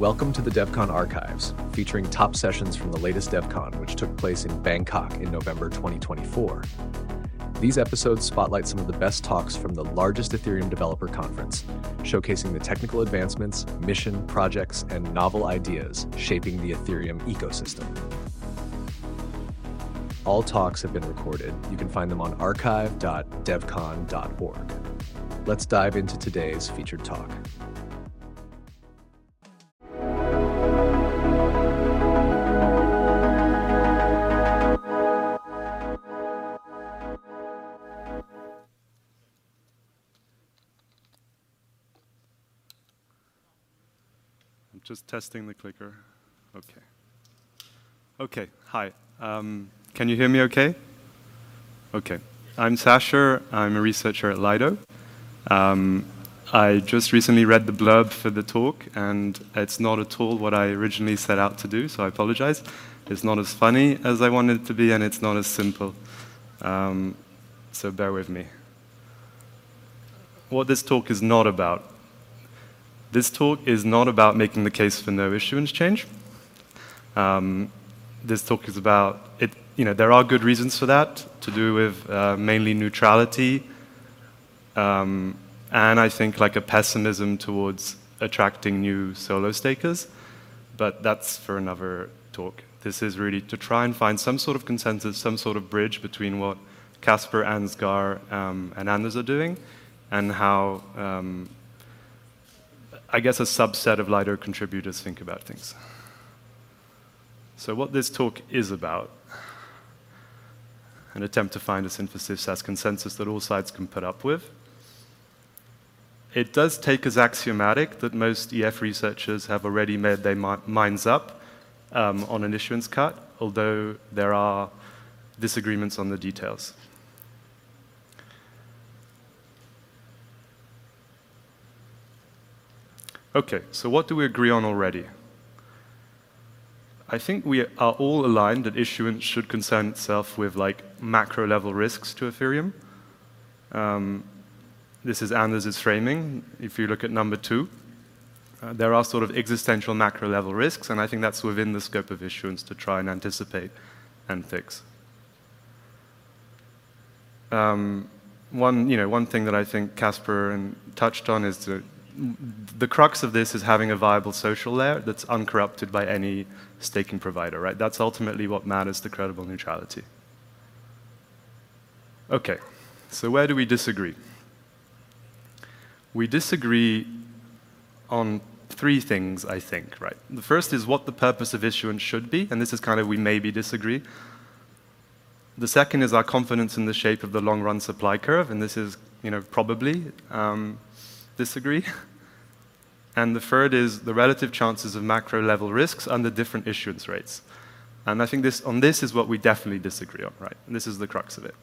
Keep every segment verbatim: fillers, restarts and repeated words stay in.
Welcome to the DevCon Archives, featuring top sessions from the latest DevCon, which took place in Bangkok in November twenty twenty-four. These episodes spotlight some of the best talks from the largest Ethereum developer conference, showcasing the technical advancements, mission, projects, and novel ideas shaping the Ethereum ecosystem. All talks have been recorded. You can find them on archive dot devcon dot org. Let's dive into today's featured talk. Just testing the clicker. Okay. Okay, hi. Um, can you hear me okay? Okay. I'm Sasher. I'm a researcher at Lido. Um, I just recently read the blurb for the talk, and it's not at all what I originally set out to do, so I apologize. It's not as funny as I wanted it to be, and it's not as simple. Um, so bear with me. What this talk is not about. This talk is not about making the case for no issuance change. Um, this talk is about, it, you know, there are good reasons for that, to do with uh, mainly neutrality, um, and I think like a pessimism towards attracting new solo stakers, but that's for another talk. This is really to try and find some sort of consensus, some sort of bridge between what Casper, Ansgar, um, and Anders are doing, and how um, I guess a subset of Lido contributors think about things. So what this talk is about, an attempt to find a synthesis as consensus that all sides can put up with. It does take as axiomatic that most E F researchers have already made their mi minds up um, on an issuance cut, although there are disagreements on the details. Okay, so what do we agree on already? I think we are all aligned that issuance should concern itself with like macro level risks to Ethereum. Um, this is Anders' framing. If you look at number two, uh, there are sort of existential macro level risks, and I think that's within the scope of issuance to try and anticipate and fix. Um, one, you know, one thing that I think Casper and touched on is to the crux of this is having a viable social layer that's uncorrupted by any staking provider, right? That's ultimately what matters to credible neutrality. Okay, so where do we disagree? We disagree on three things, I think, right? The first is what the purpose of issuance should be, and this is kind of we maybe disagree. The second is our confidence in the shape of the long-run supply curve, and this is, you know, probably um, disagree. And the third is the relative chances of macro level risks under different issuance rates. And I think this, on this is what we definitely disagree on, right? And this is the crux of it.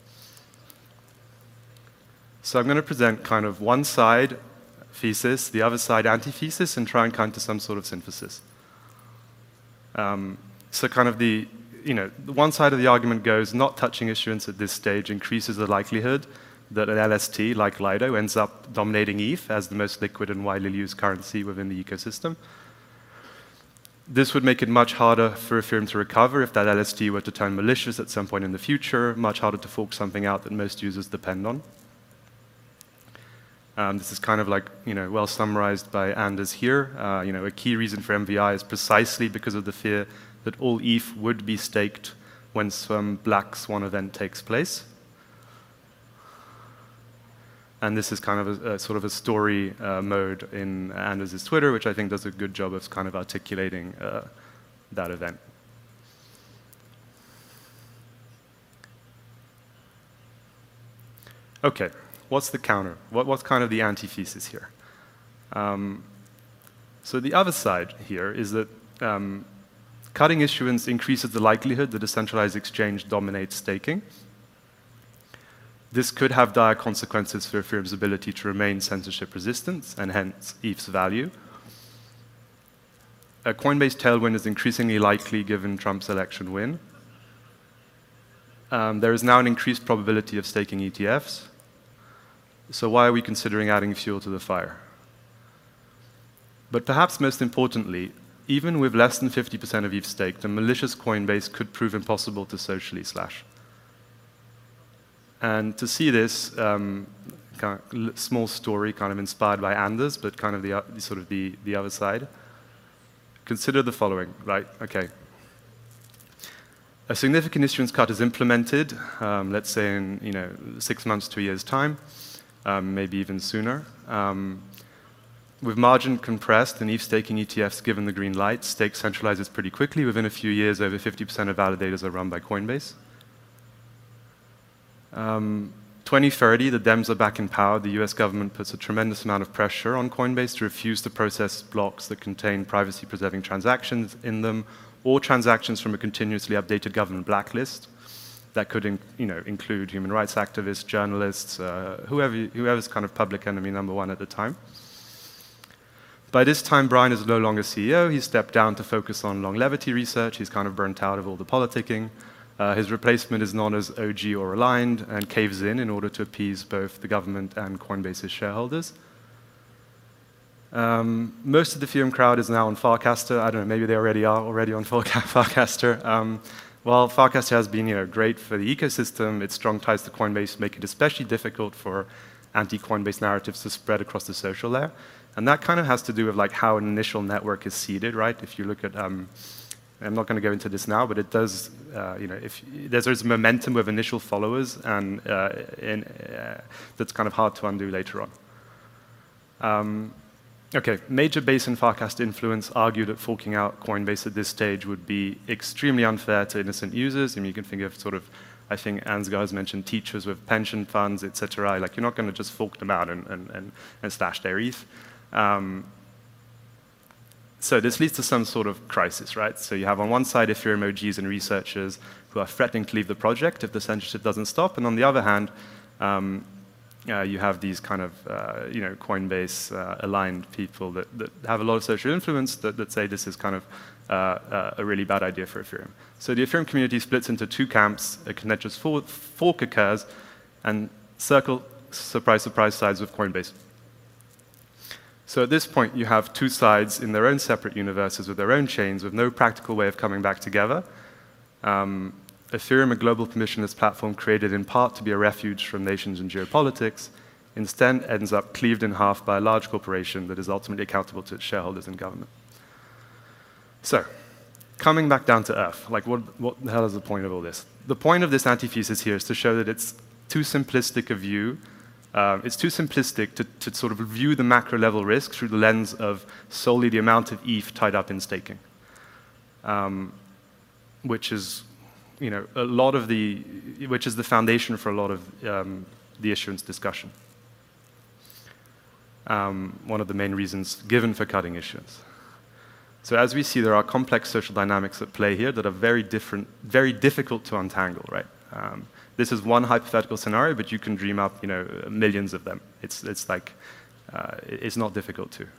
So I'm going to present kind of one side thesis, the other side antithesis, and try and come to some sort of synthesis. Um, so kind of the, you know, the one side of the argument goes, not touching issuance at this stage increases the likelihood that an L S T like Lido ends up dominating E T H as the most liquid and widely used currency within the ecosystem. This would make it much harder for Ethereum to recover if that L S T were to turn malicious at some point in the future, much harder to fork something out that most users depend on. Um, this is kind of like, you know, well summarized by Anders here. Uh, you know, a key reason for M V I is precisely because of the fear that all E T H would be staked when some black swan event takes place. And this is kind of a, a sort of a story uh, mode in Anders' Twitter, which I think does a good job of kind of articulating uh, that event. Okay, what's the counter? What, what's kind of the antithesis here? Um, so the other side here is that um, cutting issuance increases the likelihood that a centralized exchange dominates staking. This could have dire consequences for Ethereum's ability to remain censorship resistant, and hence E T H's value. A Coinbase tailwind is increasingly likely given Trump's election win. Um, there is now an increased probability of staking E T Fs. So why are we considering adding fuel to the fire? But perhaps most importantly, even with less than fifty percent of E T H staked, a malicious Coinbase could prove impossible to socially slash. And to see this, um, kind of small story, kind of inspired by Anders, but kind of the, uh, sort of the, the other side. Consider the following, right? Okay. A significant issuance cut is implemented, um, let's say in you know six months to a year's time, um, maybe even sooner. Um, with margin compressed and E T H staking E T Fs given the green light, stake centralizes pretty quickly. Within a few years, over fifty percent of validators are run by Coinbase. Um, twenty thirty, the Dems are back in power. The U S government puts a tremendous amount of pressure on Coinbase to refuse to process blocks that contain privacy-preserving transactions in them, or transactions from a continuously updated government blacklist that could in, you know, include human rights activists, journalists, uh, whoever, whoever's kind of public enemy number one at the time. By this time, Brian is no longer C E O. He's stepped down to focus on longevity research. He's kind of burnt out of all the politicking. Uh, his replacement is not as O G or aligned and caves in in order to appease both the government and Coinbase's shareholders. Um, most of the Ethereum crowd is now on Farcaster. I don't know, maybe they already are already on Farcaster. Um, while Farcaster has been you know, great for the ecosystem, its strong ties to Coinbase make it especially difficult for anti-Coinbase narratives to spread across the social layer. And that kind of has to do with like how an initial network is seeded, right? If you look at, um, I'm not going to go into this now, but it does, uh, you know, if there's, there's momentum with initial followers, and uh, in, uh, that's kind of hard to undo later on. Um, Okay, major base and Farcaster influence argue that forking out Coinbase at this stage would be extremely unfair to innocent users. I mean, you can think of sort of, I think Ansgar has mentioned teachers with pension funds, et cetera. Like, you're not going to just fork them out and, and, and, and stash their E T H. Um, so this leads to some sort of crisis, right? So you have on one side Ethereum O Gs and researchers who are threatening to leave the project if the censorship doesn't stop, and on the other hand, um, Uh, you have these kind of, uh, you know, Coinbase-aligned uh, people that, that have a lot of social influence that, that say this is kind of uh, uh, a really bad idea for Ethereum. So the Ethereum community splits into two camps. A contentious fork occurs, and Circle, surprise, surprise, sides with Coinbase. So at this point, you have two sides in their own separate universes with their own chains with no practical way of coming back together. Um, Ethereum, a global permissionless platform created in part to be a refuge from nations and geopolitics, instead ends up cleaved in half by a large corporation that is ultimately accountable to its shareholders and government. So, coming back down to earth, like what, what the hell is the point of all this? The point of this antithesis here is to show that it's too simplistic a view. Uh, it's too simplistic to, to sort of view the macro level risk through the lens of solely the amount of E T H tied up in staking, um, which is you know, a lot of the, which is the foundation for a lot of um, the issuance discussion. Um, one of the main reasons given for cutting issuance. So as we see, there are complex social dynamics at play here that are very different, very difficult to untangle, right? Um, this is one hypothetical scenario, but you can dream up, you know, millions of them. It's, it's like, uh, it's not difficult to.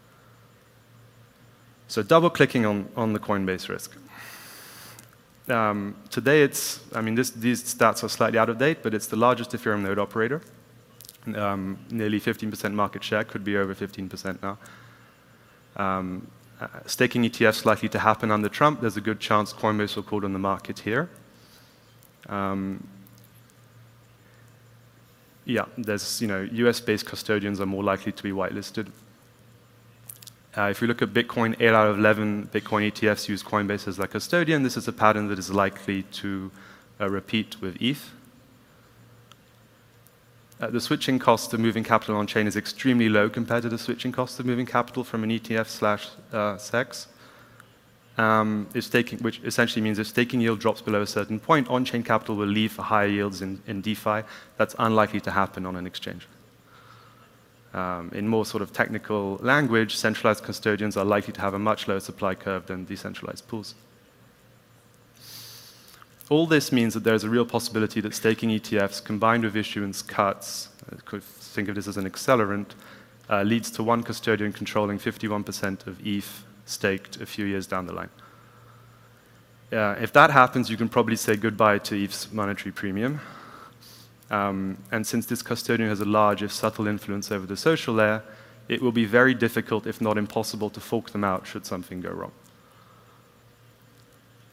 So double clicking on, on the Coinbase risk. Um, today, it's, I mean, this, these stats are slightly out of date, but it's the largest Ethereum node operator. Um, nearly fifteen percent market share, could be over fifteen percent now. Um, uh, staking E T Fs likely to happen under Trump. There's a good chance Coinbase will call on the market here. Um, yeah, there's, you know, U S-based custodians are more likely to be whitelisted. Uh, if you look at Bitcoin, eight out of eleven Bitcoin E T Fs use Coinbase as their custodian. This is a pattern that is likely to uh, repeat with E T H. Uh, the switching cost of moving capital on-chain is extremely low compared to the switching cost of moving capital from an E T F slash uh, S E X. Um, if staking, which essentially means if staking yield drops below a certain point, on-chain capital will leave for higher yields in, in DeFi. That's unlikely to happen on an exchange. Um, in more sort of technical language, centralized custodians are likely to have a much lower supply curve than decentralized pools. All this means that there's a real possibility that staking E T Fs combined with issuance cuts, uh, could think of this as an accelerant, uh, leads to one custodian controlling fifty-one percent of E T H staked a few years down the line. Uh, if that happens, you can probably say goodbye to E T H's monetary premium. Um, and since this custodian has a large, if subtle, influence over the social layer, it will be very difficult, if not impossible, to fork them out should something go wrong.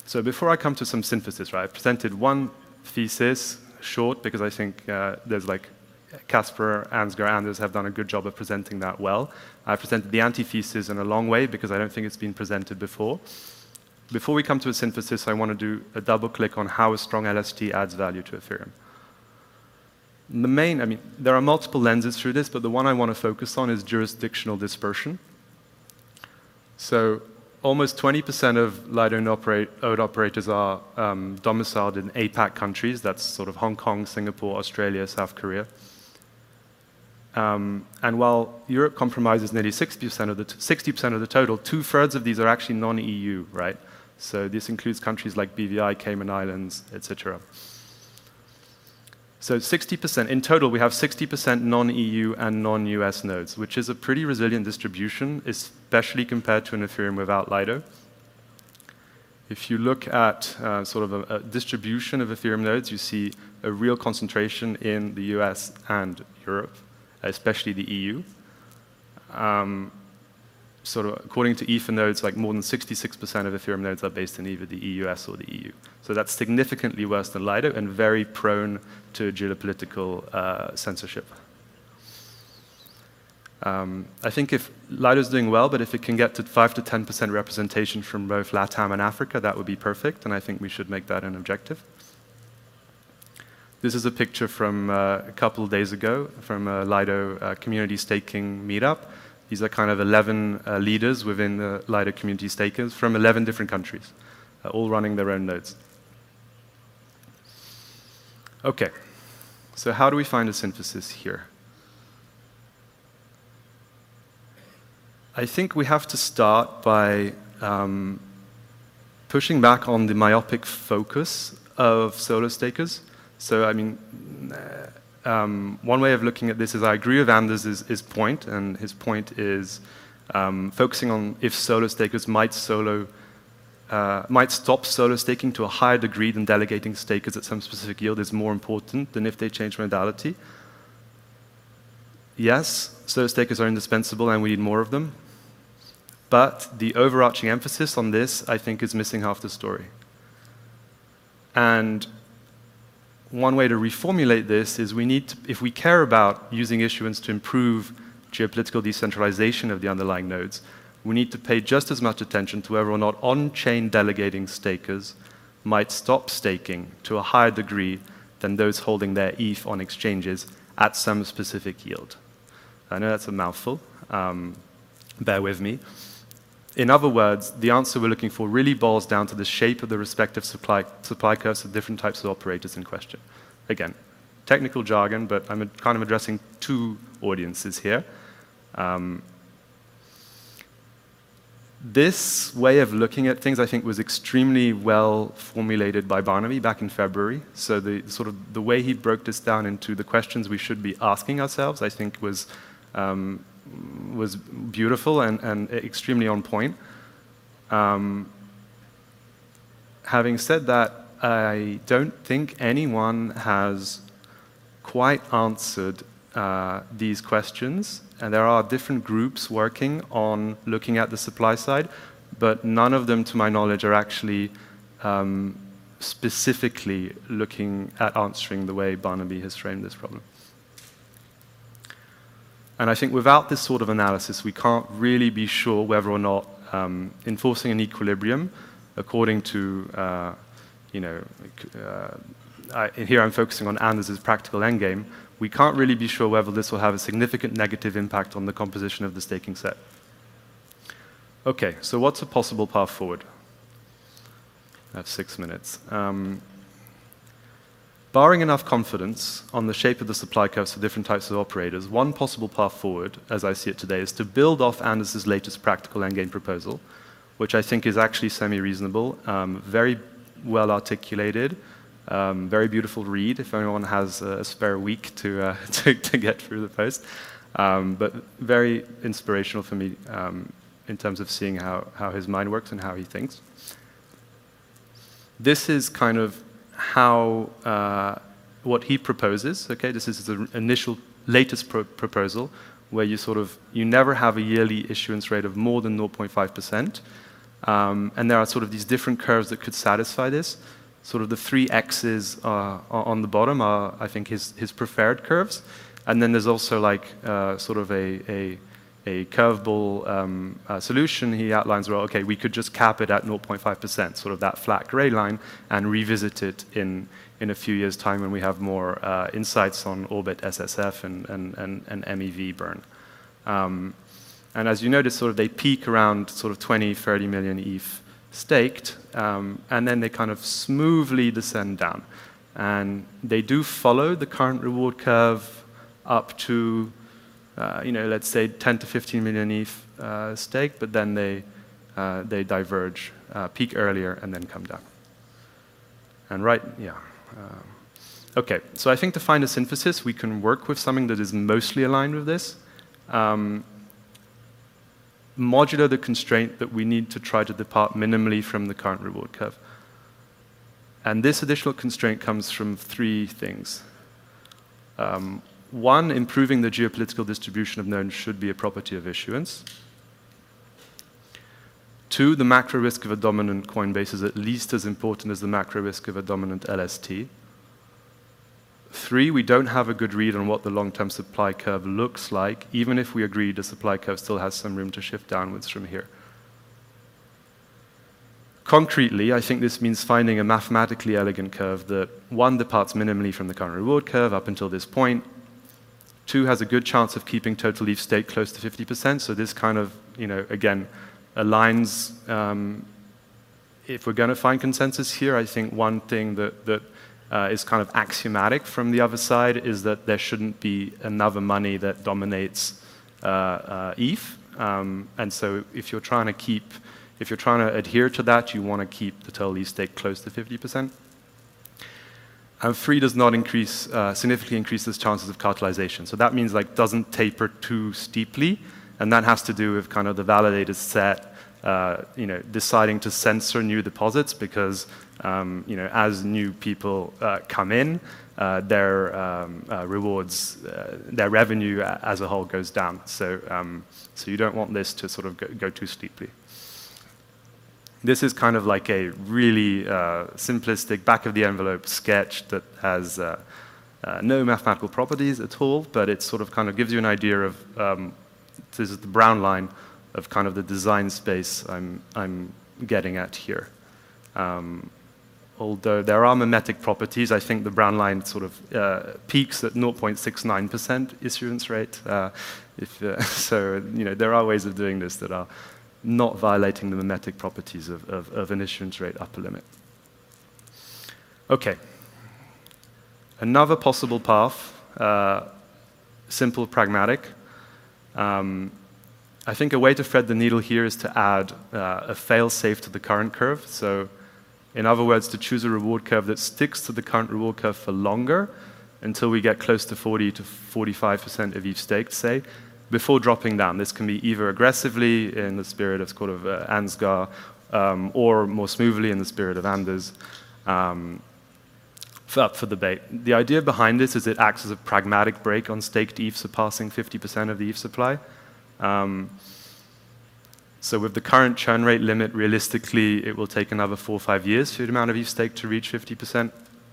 So before I come to some synthesis, right, I've presented one thesis, short, because I think uh, there's like Casper, Ansgar, Anders have done a good job of presenting that well. I've presented the antithesis in a long way because I don't think it's been presented before. Before we come to a synthesis, I want to do a double click on how a strong L S T adds value to Ethereum. The main, I mean, there are multiple lenses through this, but the one I want to focus on is jurisdictional dispersion. So almost twenty percent of Lido operate, ode operators are um, domiciled in APAC countries. That's sort of Hong Kong, Singapore, Australia, South Korea. Um, and while Europe compromises nearly sixty percent of the sixty percent of the total, two-thirds of these are actually non-E U, right? So this includes countries like B V I, Cayman Islands, et cetera. So sixty percent, in total, we have sixty percent non-E U and non-U S nodes, which is a pretty resilient distribution, especially compared to an Ethereum without Lido. If you look at uh, sort of a, a distribution of Ethereum nodes, you see a real concentration in the U S and Europe, especially the E U. Um, sort of according to Ethernodes, like more than sixty-six percent of Ethereum nodes are based in either the E U S or the E U. So that's significantly worse than Lido and very prone to geopolitical uh, censorship. Um, I think if Lido's doing well, but if it can get to five to ten percent representation from both LATAM and Africa, that would be perfect, and I think we should make that an objective. This is a picture from uh, a couple of days ago from a Lido uh, community staking meetup. These are kind of eleven uh, leaders within the Lido community stakers from eleven different countries, uh, all running their own nodes. Okay, so how do we find a synthesis here? I think we have to start by um, pushing back on the myopic focus of solo stakers. So, I mean, um, one way of looking at this is I agree with Anders' his, his point, and his point is um, focusing on if solo stakers might solo uh, might stop solo staking to a higher degree than delegating stakers at some specific yield is more important than if they change modality. Yes, solo stakers are indispensable, and we need more of them. But the overarching emphasis on this, I think, is missing half the story. And one way to reformulate this is we need to, if we care about using issuance to improve geopolitical decentralization of the underlying nodes, we need to pay just as much attention to whether or not on-chain delegating stakers might stop staking to a higher degree than those holding their E T H on exchanges at some specific yield. I know that's a mouthful. Um, bear with me. In other words, the answer we're looking for really boils down to the shape of the respective supply, supply curves of different types of operators in question. Again, technical jargon, but I'm kind of addressing two audiences here. Um, this way of looking at things, I think, was extremely well formulated by Barnaby back in February. So the sort of the way he broke this down into the questions we should be asking ourselves, I think, was um, was beautiful and, and extremely on point. Um, having said that, I don't think anyone has quite answered uh, these questions, and there are different groups working on looking at the supply side, but none of them, to my knowledge, are actually um, specifically looking at answering the way Barnaby has framed this problem. And I think without this sort of analysis, we can't really be sure whether or not um, enforcing an equilibrium, according to, uh, you know, uh, I, here I'm focusing on Anders' practical endgame, we can't really be sure whether this will have a significant negative impact on the composition of the staking set. Okay, so what's a possible path forward? I have six minutes. Um, Barring enough confidence on the shape of the supply curves for different types of operators, one possible path forward, as I see it today, is to build off Anders' latest practical endgame proposal, which I think is actually semi-reasonable, um, very well articulated, um, very beautiful read, if anyone has a spare week to, uh, to, to get through the post, um, but very inspirational for me um, in terms of seeing how, how his mind works and how he thinks. This is kind of how, uh, what he proposes, okay, this is the initial latest pro proposal, where you sort of, you never have a yearly issuance rate of more than zero point five percent, Um, and there are sort of these different curves that could satisfy this. Sort of the three X's uh, on the bottom are, I think, his, his preferred curves. And then there's also like uh, sort of a, a, a curveball um, uh, solution. He outlines, well, okay, we could just cap it at zero point five percent, sort of that flat gray line, and revisit it in, in a few years' time when we have more uh, insights on orbit S S F and, and, and, and M E V burn. Um, and as you notice, sort of they peak around sort of twenty, thirty million E T H staked, um, and then they kind of smoothly descend down. And they do follow the current reward curve up to, uh, you know, let's say ten to fifteen million E T H uh, staked, but then they, uh, they diverge, uh, peak earlier, and then come down. And right, yeah. Um, okay, so I think to find a synthesis, we can work with something that is mostly aligned with this. Um, modular the constraint that we need to try to depart minimally from the current reward curve. And this additional constraint comes from three things. Um, one, improving the geopolitical distribution of knowns should be a property of issuance. Two, the macro risk of a dominant Coinbase is at least as important as the macro risk of a dominant L S T. Three, we don't have a good read on what the long-term supply curve looks like, even if we agree the supply curve still has some room to shift downwards from here. Concretely, I think this means finding a mathematically elegant curve that, one, departs minimally from the current reward curve up until this point, two, has a good chance of keeping total E T H stake close to fifty percent, so this kind of, you know, again, aligns, um, if we're going to find consensus here, I think one thing that, that uh, is kind of axiomatic from the other side is that there shouldn't be another money that dominates uh, uh, E T H. Um, and so if you're trying to keep, if you're trying to adhere to that, you want to keep the total E T H stake close to fifty percent. And three does not increase, uh, significantly increase the chances of cartelization. So that means like doesn't taper too steeply. And that has to do with kind of the validated set, uh, you know, deciding to censor new deposits because, um, you know, as new people uh, come in, uh, their um, uh, rewards, uh, their revenue as a whole goes down. So, um, so you don't want this to sort of go, go too steeply. This is kind of like a really uh, simplistic back-of-the-envelope sketch that has uh, uh, no mathematical properties at all, but it sort of kind of gives you an idea of um, this is the brown line of kind of the design space I'm, I'm getting at here. Um, although there are mimetic properties, I think the brown line sort of uh, peaks at zero point six nine percent issuance rate. Uh, if, uh, so, you know, there are ways of doing this that are not violating the mimetic properties of, of, of an issuance rate upper limit. Okay. Another possible path, uh, simple, pragmatic. Um, I think a way to thread the needle here is to add uh, a fail-safe to the current curve. So, in other words, to choose a reward curve that sticks to the current reward curve for longer until we get close to forty to forty-five percent of each stake, say, before dropping down. This can be either aggressively in the spirit of sort of uh, Ansgar, um, or more smoothly in the spirit of Anders. Um, up for debate. The idea behind this is it acts as a pragmatic brake on staked E T H surpassing fifty percent of the E T H supply. Um, so with the current churn rate limit, realistically, it will take another four or five years for the amount of E T H stake to reach fifty percent.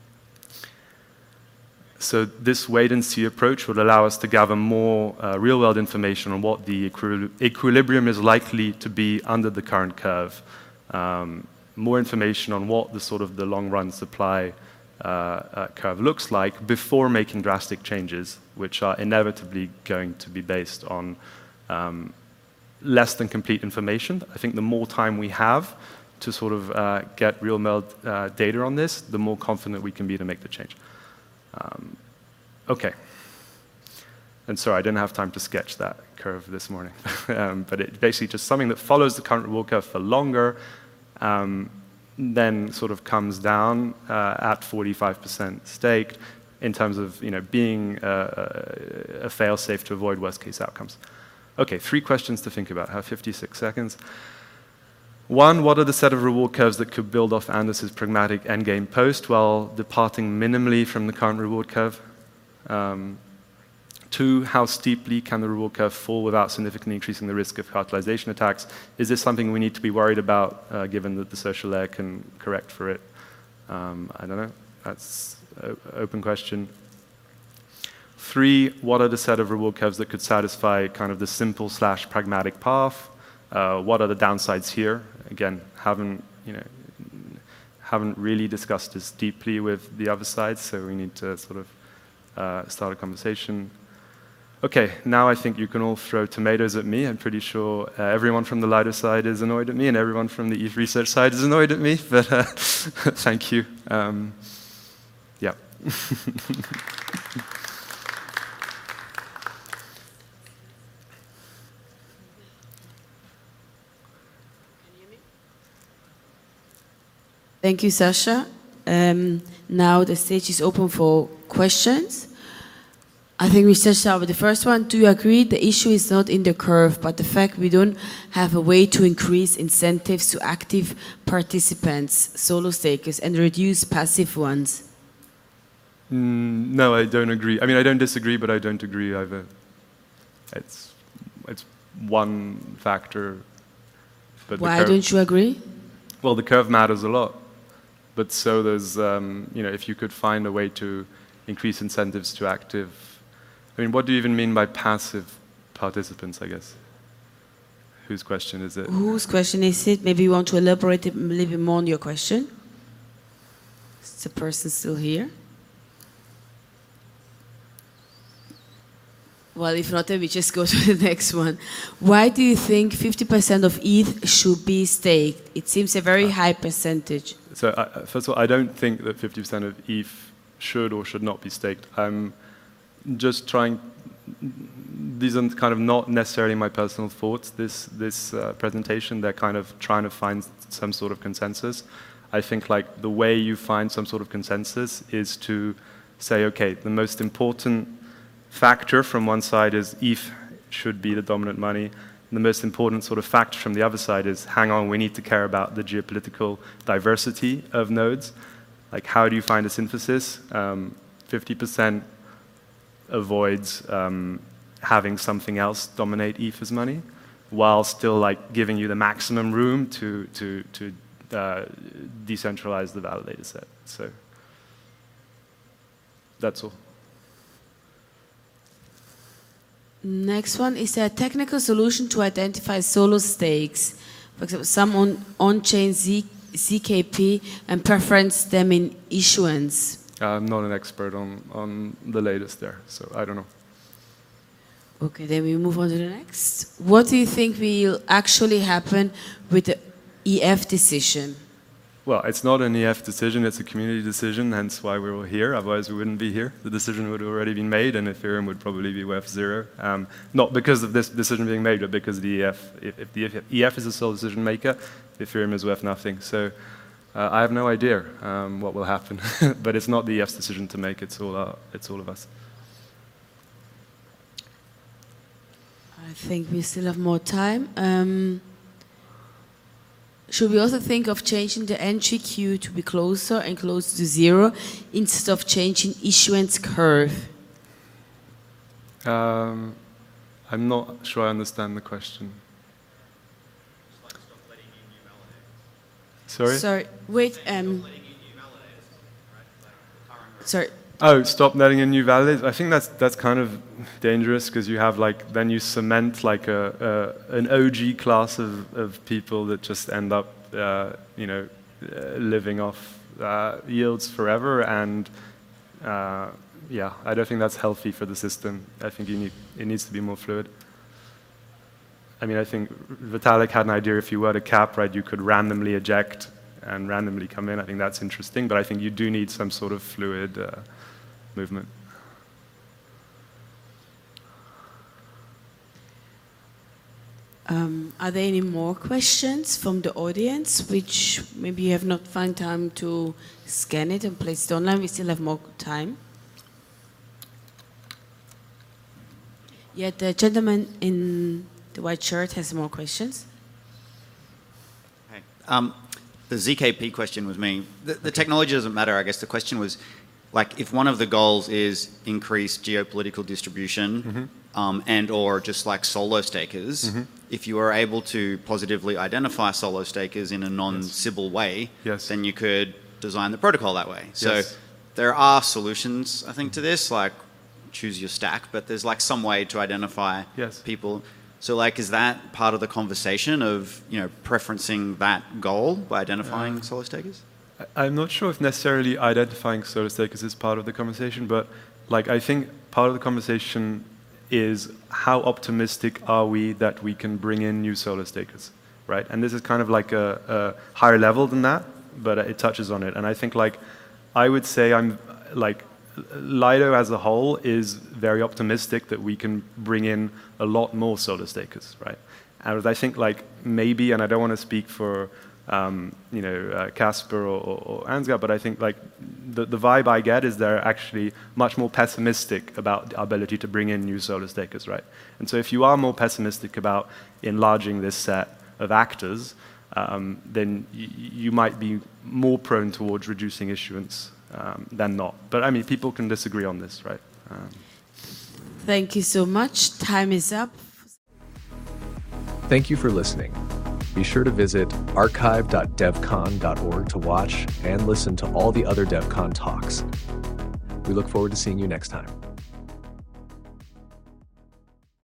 So this wait-and-see approach will allow us to gather more uh, real-world information on what the equi equilibrium is likely to be under the current curve. Um, more information on what the sort of the long-run supply uh, uh, curve looks like before making drastic changes, which are inevitably going to be based on um, less than complete information. I think the more time we have to sort of uh, get real-world uh, data on this, the more confident we can be to make the change. Um, okay. And sorry, I didn't have time to sketch that curve this morning. um, but it's basically just something that follows the current reward curve for longer, um, then sort of comes down uh, at forty-five percent staked in terms of, you know, being uh, a fail-safe to avoid worst-case outcomes. Okay, three questions to think about. I have fifty-six seconds. One, what are the set of reward curves that could build off Anders's pragmatic endgame post while departing minimally from the current reward curve? Um, Two, how steeply can the reward curve fall without significantly increasing the risk of cartelization attacks? Is this something we need to be worried about, uh, given that the social layer can correct for it? Um, I don't know. That's an open question. Three, what are the set of reward curves that could satisfy kind of the simple slash pragmatic path? Uh, what are the downsides here? Again, haven't, you know, haven't really discussed this deeply with the other sides, so we need to sort of uh, start a conversation. Okay, now I think you can all throw tomatoes at me. I'm pretty sure uh, everyone from the Lido side is annoyed at me, and everyone from the E T H research side is annoyed at me, but uh, thank you. Um, yeah. Thank you, Sasha. Um, now the stage is open for questions. I think we should start with the first one. Do you agree the issue is not in the curve, but the fact we don't have a way to increase incentives to active participants, solo stakers, and reduce passive ones? Mm, no, I don't agree. I mean, I don't disagree, but I don't agree either. It's, it's one factor. But Why don't you agree? Well, the curve matters a lot. But so there's, um, you know, if you could find a way to increase incentives to active, I mean, what do you even mean by passive participants, I guess? Whose question is it? Whose question is it? Maybe you want to elaborate a little bit more on your question. Is the person still here? Well, if not, then we just go to the next one. Why do you think fifty percent of E T H should be staked? It seems a very high percentage. So, uh, first of all, I don't think that fifty percent of E T H should or should not be staked. I'm just trying, these are kind of not necessarily my personal thoughts, this, this uh, presentation. They're kind of trying to find some sort of consensus. I think like the way you find some sort of consensus is to say, okay, the most important factor from one side is E T H should be the dominant money. And the most important sort of factor from the other side is, hang on, we need to care about the geopolitical diversity of nodes. Like, how do you find a synthesis? Um, fifty percent avoids um, having something else dominate E T H's money, while still like giving you the maximum room to to to uh, decentralize the validator set. So that's all. Next one, is there a technical solution to identify solo stakes? For example, some on on-chain Z, ZKP and preference them in issuance. I'm not an expert on, on the latest there, so I don't know. Okay, then we move on to the next. What do you think will actually happen with the E F decision? Well, it's not an E F decision, it's a community decision, hence why we're all here. Otherwise, we wouldn't be here. The decision would have already been made, and Ethereum would probably be worth zero. Um, not because of this decision being made, but because the E F, if, if the E F is the sole decision maker, Ethereum is worth nothing. So uh, I have no idea um, what will happen. But it's not the E F's decision to make, it's all, our, it's all of us. I think we still have more time. Um, Should we also think of changing the entry queue to be closer and closer to zero instead of changing issuance curve? Um, I'm not sure I understand the question. Sorry? Sorry, wait. Um, sorry. Oh, stop letting in new validators. I think that's that's kind of dangerous because you have like then you cement like a, a an O G class of, of people that just end up uh, you know uh, living off uh, yields forever, and uh, yeah, I don't think that's healthy for the system. I think you need it needs to be more fluid. I mean, I think Vitalik had an idea. If you were to cap, right, you could randomly eject and randomly come in. I think that's interesting, but I think you do need some sort of fluid uh, movement. Um, are there any more questions from the audience, which maybe you have not found time to scan it and place it online? We still have more time. Yeah, the gentleman in the white shirt has more questions. Hey. Um, the Z K P question was me. The, the technology doesn't matter. I guess the question was, like if one of the goals is increased geopolitical distribution mm-hmm. um, and or just like solo stakers, mm-hmm. if you are able to positively identify solo stakers in a non-Sybil yes. way, yes. then you could design the protocol that way. So yes. there are solutions, I think, to this, like choose your stack, but there's like some way to identify yes. people. So like, is that part of the conversation of, you know, preferencing that goal by identifying uh, solo stakers? I'm not sure if necessarily identifying solo stakers is part of the conversation, but like I think part of the conversation is how optimistic are we that we can bring in new solo stakers, right? And this is kind of like a, a higher level than that, but it touches on it. And I think like, I would say I'm like, Lido as a whole is very optimistic that we can bring in a lot more solo stakers, right? And I think like maybe, and I don't want to speak for um, you know uh, Casper or, or, or Ansgar, but I think like the, the vibe I get is they're actually much more pessimistic about our ability to bring in new solo stakers, right? And so if you are more pessimistic about enlarging this set of actors, um, then y you might be more prone towards reducing issuance Um, than not. But I mean, people can disagree on this, right? Um. Thank you so much. Time is up. Thank you for listening. Be sure to visit archive dot devcon dot org to watch and listen to all the other DevCon talks. We look forward to seeing you next time.